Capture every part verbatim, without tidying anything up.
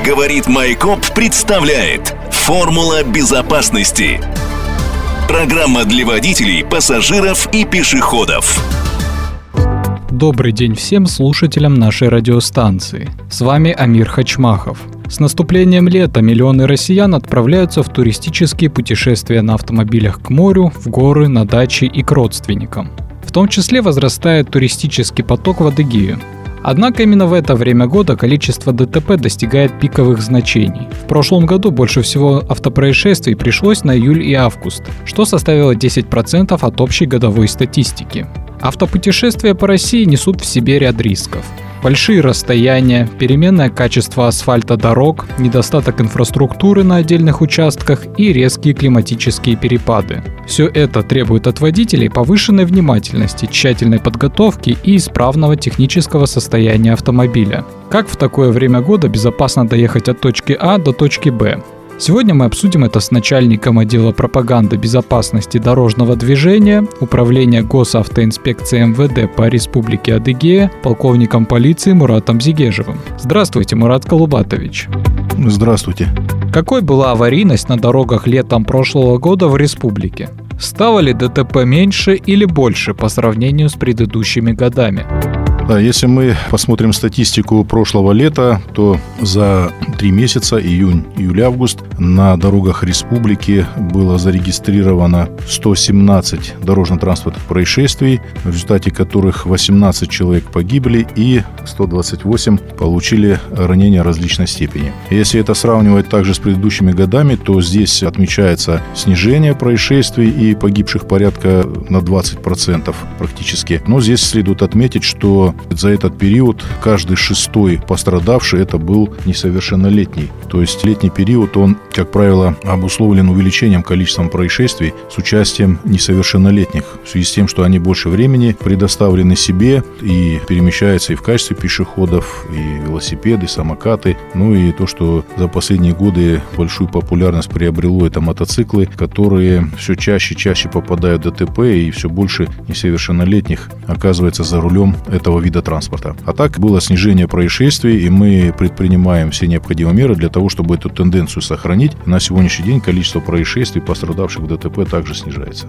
Говорит Майкоп представляет «Формула безопасности». Программа для водителей, пассажиров и пешеходов. Добрый день всем слушателям нашей радиостанции. С вами Амир Хачмахов. С наступлением лета миллионы россиян отправляются в туристические путешествия на автомобилях к морю, в горы, на дачи и к родственникам. В том числе возрастает туристический поток в Адыгею. Однако именно в это время года количество ДТП достигает пиковых значений. В прошлом году больше всего автопроисшествий пришлось на июль и август, что составило десять процентов от общей годовой статистики. Автопутешествия по России несут в себе ряд рисков. Большие расстояния, переменное качество асфальта дорог, недостаток инфраструктуры на отдельных участках и резкие климатические перепады. Все это требует от водителей повышенной внимательности, тщательной подготовки и исправного технического состояния автомобиля. Как в такое время года безопасно доехать от точки А до точки Б? Сегодня мы обсудим это с начальником отдела пропаганды безопасности дорожного движения Управления госавтоинспекции эм вэ дэ по Республике Адыгея, полковником полиции Муратом Зигежевым. Здравствуйте, Мурат Калубатович. Здравствуйте. Какой была аварийность на дорогах летом прошлого года в республике? Стало ли ДТП меньше или больше по сравнению с предыдущими годами? Да, если мы посмотрим статистику прошлого лета, то за три месяца, июнь, июль, август, на дорогах республики было зарегистрировано сто семнадцать дорожно-транспортных происшествий, в результате которых восемнадцать человек погибли и сто двадцать восемь получили ранения различной степени. Если это сравнивать также с предыдущими годами, то здесь отмечается снижение происшествий и погибших порядка на двадцать процентов практически. Но здесь следует отметить, что за этот период каждый шестой пострадавший это был несовершеннолетний. То есть летний период, он, как правило, обусловлен увеличением количества происшествий с участием несовершеннолетних, в связи с тем, что они больше времени предоставлены себе и перемещаются и в качестве пешеходов, и велосипеды, и самокаты. Ну и то, что за последние годы большую популярность приобрело, это мотоциклы, которые все чаще и чаще попадают в ДТП, и все больше несовершеннолетних оказывается за рулем этого вида транспорта. А так было снижение происшествий, и мы предпринимаем все необходимые меры для того, чтобы эту тенденцию сохранить. На сегодняшний день количество происшествий, пострадавших в ДТП, также снижается.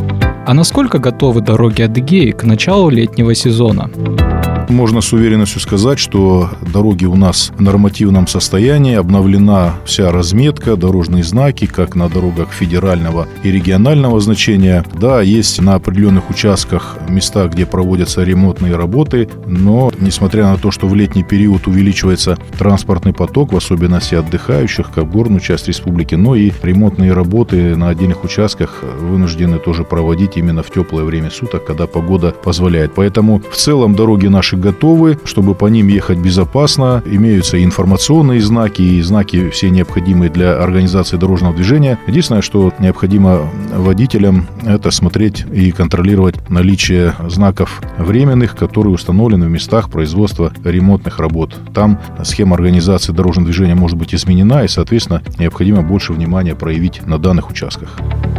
А насколько готовы дороги Адыгеи к началу летнего сезона? Можно с уверенностью сказать, что дороги у нас в нормативном состоянии, обновлена вся разметка, дорожные знаки, как на дорогах федерального и регионального значения. Да, есть на определенных участках места, где проводятся ремонтные работы, но несмотря на то, что в летний период увеличивается транспортный поток, в особенности отдыхающих, как в горную часть республики, но и ремонтные работы на отдельных участках вынуждены тоже проводить именно в теплое время суток, когда погода позволяет. Поэтому в целом дороги наши готовы, чтобы по ним ехать безопасно. Имеются и информационные знаки, и знаки все необходимые для организации дорожного движения. Единственное, что необходимо водителям, это смотреть и контролировать наличие знаков временных, которые установлены в местах производства ремонтных работ. Там схема организации дорожного движения может быть изменена, и, соответственно, необходимо больше внимания проявить на данных участках.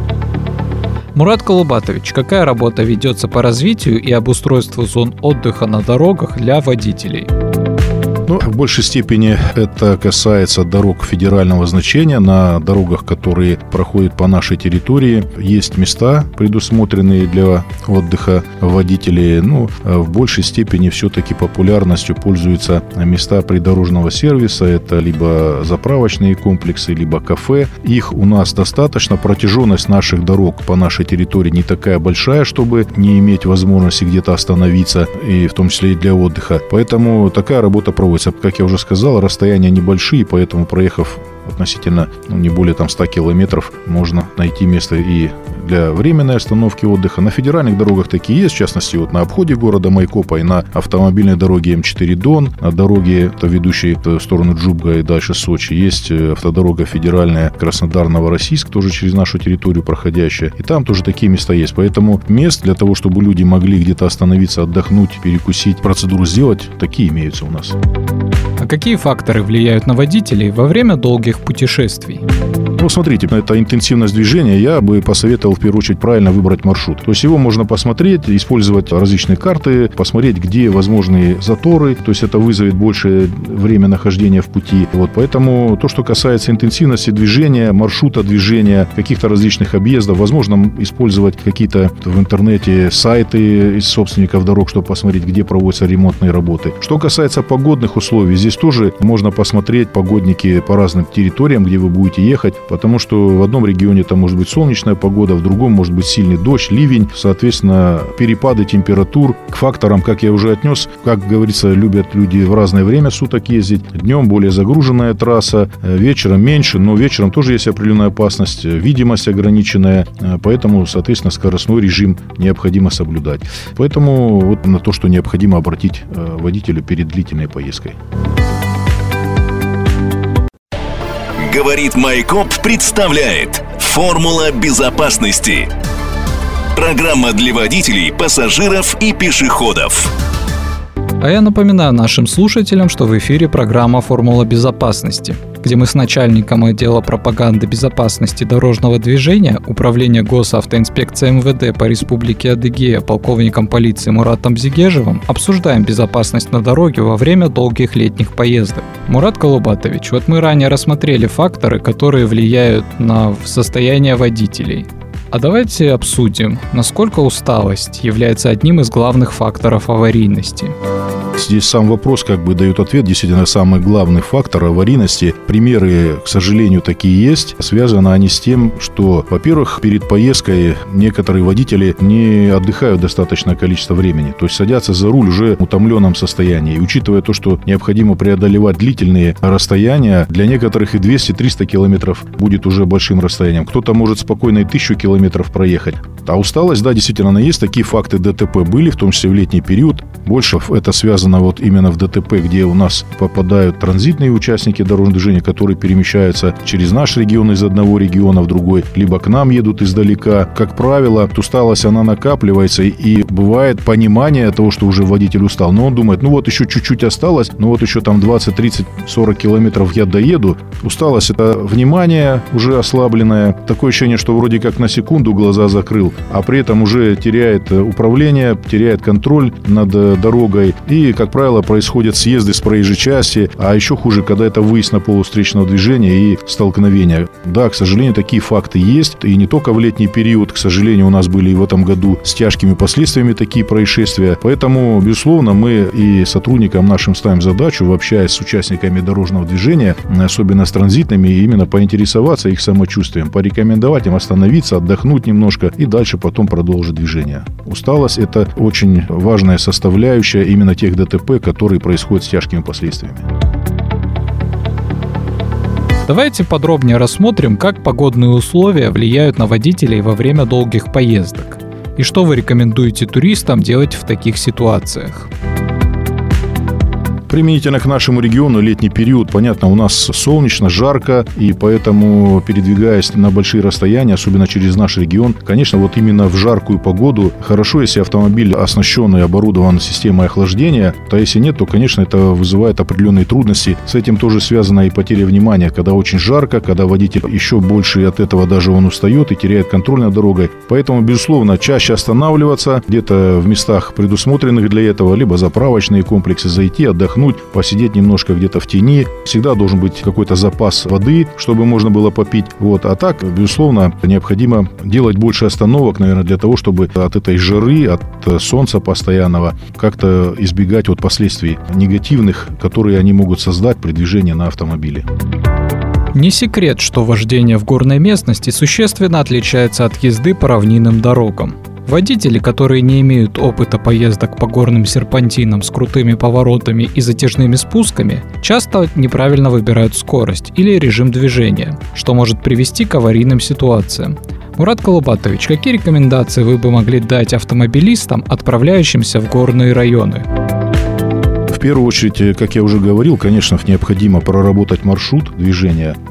Мурат Калубатович, какая работа ведется по развитию и обустройству зон отдыха на дорогах для водителей? Ну, в большей степени это касается дорог федерального значения. На дорогах, которые проходят по нашей территории, есть места, предусмотренные для отдыха водителей. Ну, в большей степени все-таки популярностью пользуются места придорожного сервиса. Это либо заправочные комплексы, либо кафе. Их у нас достаточно. Протяженность наших дорог по нашей территории не такая большая, чтобы не иметь возможности где-то остановиться, и в том числе и для отдыха. Поэтому такая работа проводится. Как я уже сказал, расстояния небольшие, поэтому, проехав относительно ну, не более там, ста километров, можно найти место и для временной остановки отдыха. На федеральных дорогах такие есть, в частности, вот на обходе города Майкопа и на автомобильной дороге эм четыре Дон, на дороге, ведущей в сторону Джубга и дальше Сочи, есть автодорога федеральная Краснодар-Новороссийск, тоже через нашу территорию проходящая, и там тоже такие места есть. Поэтому мест для того, чтобы люди могли где-то остановиться, отдохнуть, перекусить, процедуру сделать, такие имеются у нас. А какие факторы влияют на водителей во время долгих путешествий? Ну, смотрите, это интенсивность движения. Я бы посоветовал, в первую очередь, правильно выбрать маршрут. То есть его можно посмотреть, использовать различные карты, посмотреть, где возможные заторы. То есть это вызовет больше время нахождения в пути. Вот, поэтому то, что касается интенсивности движения, маршрута движения, каких-то различных объездов, возможно, использовать какие-то в интернете сайты из собственников дорог, чтобы посмотреть, где проводятся ремонтные работы. Что касается погодных условий, здесь тоже можно посмотреть погодники по разным территориям, где вы будете ехать, потому что в одном регионе это может быть солнечная погода, в другом может быть сильный дождь, ливень, соответственно, перепады температур. К факторам, как я уже отнес, как говорится, любят люди в разное время суток ездить. Днем более загруженная трасса, вечером меньше, но вечером тоже есть определенная опасность, видимость ограниченная, поэтому, соответственно, скоростной режим необходимо соблюдать. Поэтому вот на то, что необходимо обратить водителю перед длительной поездкой. Говорит Майкоп представляет «Формула безопасности». Программа для водителей, пассажиров и пешеходов. А я напоминаю нашим слушателям, что в эфире программа «Формула безопасности», где мы с начальником отдела пропаганды безопасности дорожного движения Управления госавтоинспекции эм вэ дэ по Республике Адыгея полковником полиции Муратом Зигежевым обсуждаем безопасность на дороге во время долгих летних поездок. Мурат Колубатович, вот мы ранее рассмотрели факторы, которые влияют на состояние водителей. А давайте обсудим, насколько усталость является одним из главных факторов аварийности. Здесь сам вопрос как бы дает ответ. Действительно, самый главный фактор аварийности. Примеры, к сожалению, такие есть. Связаны они с тем, что, во-первых, перед поездкой некоторые водители не отдыхают достаточное количество времени. То есть садятся за руль уже в утомленном состоянии. И учитывая то, что необходимо преодолевать длительные расстояния, для некоторых и двести-триста километров будет уже большим расстоянием. Кто-то может спокойно и тысячу километров проехать. А усталость, да, действительно, она есть. Такие факты ДТП были, в том числе в летний период. Больше это связано вот именно в ДТП, где у нас попадают транзитные участники дорожного движения, которые перемещаются через наш регион из одного региона в другой, либо к нам едут издалека. Как правило, усталость, она накапливается, и бывает понимание того, что уже водитель устал. Но он думает, ну вот еще чуть-чуть осталось, ну вот еще там двадцать, тридцать, сорок километров я доеду. Усталость – это внимание уже ослабленное. Такое ощущение, что вроде как на секунду глаза закрыл, а при этом уже теряет управление, теряет контроль над дорогой. И, как правило, происходят съезды с проезжей части, а еще хуже, когда это выезд на полос встречного движения и столкновения. Да, к сожалению, такие факты есть. И не только в летний период, к сожалению, у нас были и в этом году с тяжкими последствиями такие происшествия. Поэтому, безусловно, мы и сотрудникам нашим ставим задачу, общаясь с участниками дорожного движения, особенно с транзитными, именно поинтересоваться их самочувствием, порекомендовать им остановиться, отдохнуть немножко и дальше потом продолжить движение. Усталость – это очень важная составляющая именно тех ДТП, которые происходят с тяжкими последствиями. Давайте подробнее рассмотрим, как погодные условия влияют на водителей во время долгих поездок. И что вы рекомендуете туристам делать в таких ситуациях? Применительно к нашему региону летний период, понятно, у нас солнечно, жарко, и поэтому, передвигаясь на большие расстояния, особенно через наш регион, конечно, вот именно в жаркую погоду хорошо, если автомобиль оснащен и оборудован системой охлаждения, то если нет, то, конечно, это вызывает определенные трудности. С этим тоже связана и потеря внимания, когда очень жарко, когда водитель еще больше от этого даже он устает и теряет контроль над дорогой. Поэтому, безусловно, чаще останавливаться где-то в местах, предусмотренных для этого, либо заправочные комплексы, зайти, отдохнуть, посидеть немножко где-то в тени. Всегда должен быть какой-то запас воды, чтобы можно было попить. Вот. А так, безусловно, необходимо делать больше остановок, наверное, для того, чтобы от этой жары, от солнца постоянного как-то избегать вот последствий негативных, которые они могут создать при движении на автомобиле. Не секрет, что вождение в горной местности существенно отличается от езды по равнинным дорогам. Водители, которые не имеют опыта поездок по горным серпантинам с крутыми поворотами и затяжными спусками, часто неправильно выбирают скорость или режим движения, что может привести к аварийным ситуациям. Мурат Колубатович, какие рекомендации вы бы могли дать автомобилистам, отправляющимся в горные районы? В первую очередь, как я уже говорил, конечно, необходимо проработать маршрут движения.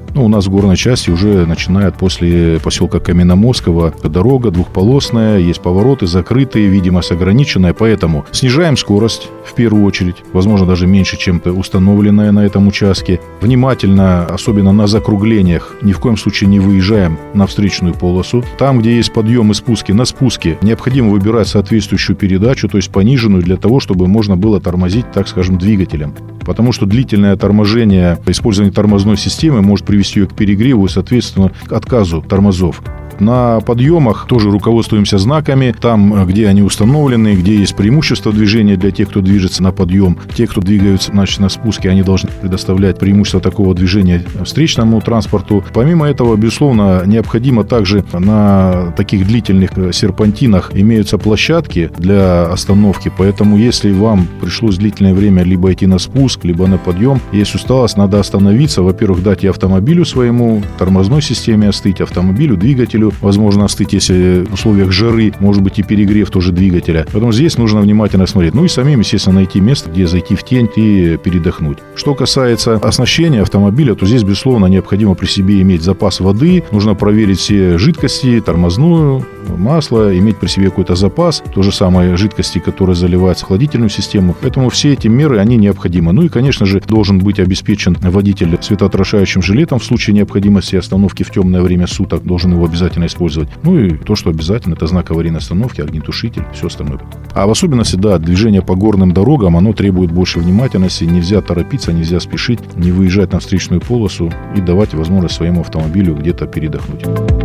Ну, у нас в горной части уже начинает после поселка Каменноморского дорога двухполосная, есть повороты закрытые, видимость ограниченная, поэтому снижаем скорость в первую очередь, возможно, даже меньше, чем установленная на этом участке. Внимательно, особенно на закруглениях, ни в коем случае не выезжаем на встречную полосу. Там, где есть подъем и спуски, на спуске необходимо выбирать соответствующую передачу, то есть пониженную, для того, чтобы можно было тормозить, так скажем, двигателем. Потому что длительное торможение, использование тормозной системы может привести ее к перегреву и, соответственно, к отказу тормозов. На подъемах тоже руководствуемся знаками, там, где они установлены, где есть преимущество движения для тех, кто движется на подъем. Те, кто двигаются, значит, на спуске, они должны предоставлять преимущество такого движения встречному транспорту. Помимо этого, безусловно, необходимо также на таких длительных серпантинах имеются площадки для остановки, поэтому если вам пришлось длительное время либо идти на спуск, либо на подъем, есть усталость, надо остановиться, во-первых, дать и автомобилю своему, тормозной системе остыть, автомобилю, двигателю, возможно, остыть, если в условиях жары, может быть, и перегрев тоже двигателя. Поэтому здесь нужно внимательно смотреть. Ну и самим, естественно, найти место, где зайти в тень и передохнуть. Что касается оснащения автомобиля, то здесь, безусловно, необходимо при себе иметь запас воды. Нужно проверить все жидкости, тормозную, масло, иметь при себе какой-то запас. То же самое жидкости, которые заливаются в охладительную систему. Поэтому все эти меры, они необходимы. Ну и, конечно же, должен быть обеспечен водитель светоотражающим жилетом в случае необходимости остановки в темное время суток. Должен его обязательно использовать. Ну и то, что обязательно, это знак аварийной остановки, огнетушитель, все остальное. А в особенности, да, движение по горным дорогам, оно требует больше внимательности. Нельзя торопиться, нельзя спешить, не выезжать на встречную полосу и давать возможность своему автомобилю где-то передохнуть.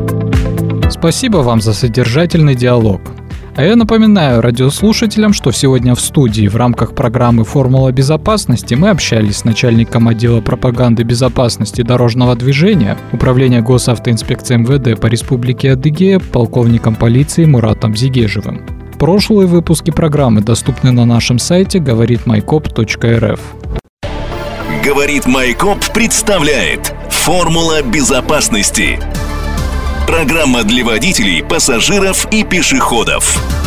Спасибо вам за содержательный диалог. А я напоминаю радиослушателям, что сегодня в студии в рамках программы «Формула безопасности» мы общались с начальником отдела пропаганды безопасности дорожного движения Управления госавтоинспекции эм вэ дэ по Республике Адыгея полковником полиции Муратом Зигежевым. Прошлые выпуски программы доступны на нашем сайте говорит майкоп точка эр эф. «Говорит Майкоп» представляет «Формула безопасности». Программа для водителей, пассажиров и пешеходов.